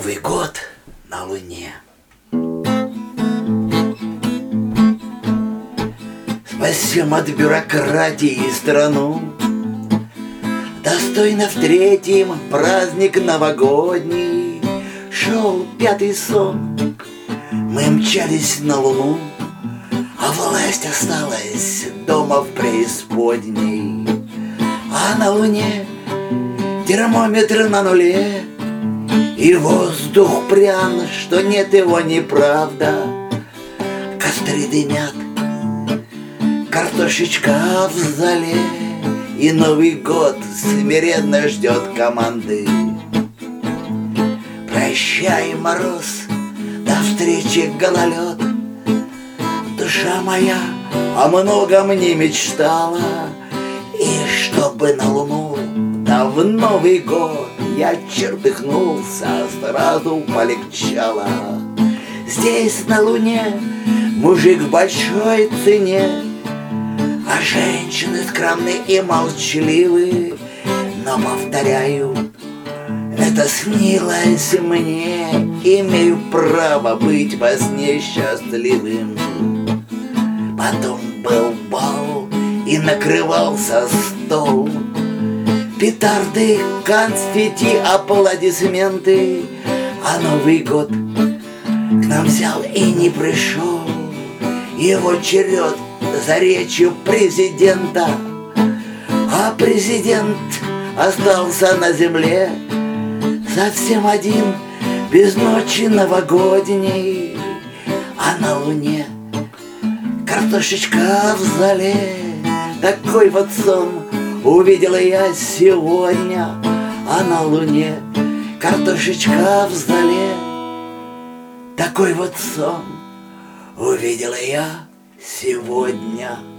Новый год на Луне. Спасем от бюрократии страну. Достойно в третьем праздник новогодний. Шел пятый сон, мы мчались на Луну, а власть осталась дома в преисподней. А на Луне термометр на нуле, и воздух прян, что нет его неправда. Костры дымят, картошечка в зале, и Новый год смиренно ждет команды. Прощай, мороз, до встречи, гололед. Душа моя о многом не мечтала, и чтобы на Луну, да в Новый год я чертыхнулся, сразу полегчало. Здесь на Луне мужик в большой цене, а женщины скромны и молчаливы. Но, повторяю, это снилось мне, имею право быть во сне счастливым. Потом был бал, и накрывался стол. Петарды, конфетти, аплодисменты. А Новый год к нам взял и не пришел. Его черед за речью президента, а президент остался на земле совсем один, без ночи новогодней. А на Луне картошечка в зале. Такой вот сон увидела я сегодня. А на Луне картошечка в зале. Такой вот сон увидела я сегодня.